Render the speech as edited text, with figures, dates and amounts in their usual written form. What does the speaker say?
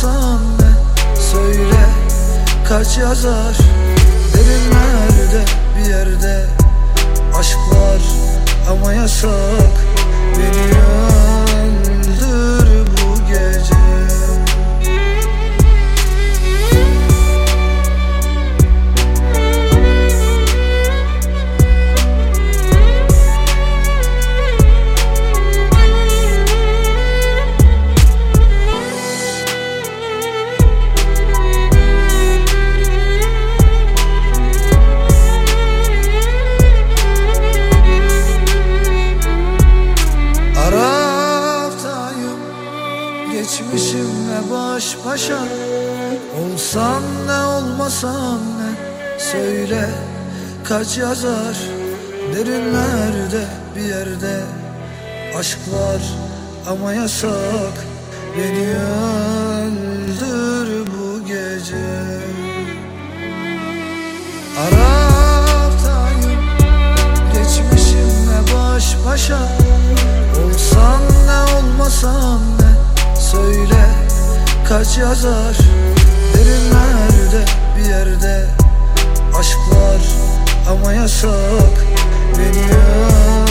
olmasan ne? Söyle kaç yazar derinlerde bir yerde. Aşk var ama yasak, beni öldür bu gece. Geçmişimle baş başa olsan ne olmasan ne? Söyle kaç yazar derinlerde bir yerde. Aşk var ama yasak, beni öldür bu gece. Araftayım geçmişimle baş başa olsan ne olmasan ne? Söyle kaç yazar derinlerde bir yerde. Aşk var ama yasak, beni